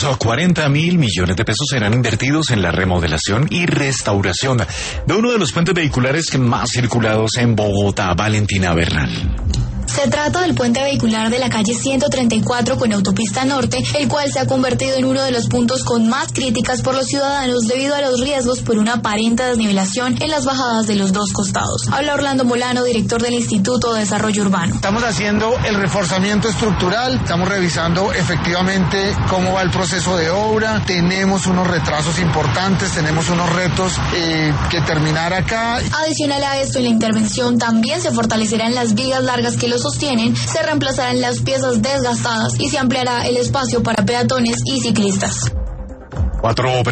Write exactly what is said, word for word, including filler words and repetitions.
cuarenta mil millones de pesos serán invertidos en la remodelación y restauración de uno de los puentes vehiculares más circulados en Bogotá. Valentina Bernal. Se trata del puente vehicular de la calle ciento treinta y cuatro con autopista norte, el cual se ha convertido en uno de los puntos con más críticas por los ciudadanos debido a los riesgos por una aparente desnivelación en las bajadas de los dos costados. Habla Orlando Molano, director del Instituto de Desarrollo Urbano. Estamos haciendo el reforzamiento estructural, estamos revisando efectivamente cómo va el proceso de obra, tenemos unos retrasos importantes, tenemos unos retos eh, que terminar acá. Adicional a esto, en la intervención también se fortalecerán las vigas largas que los sostienen, se reemplazarán las piezas desgastadas y se ampliará el espacio para peatones y ciclistas. Cuatro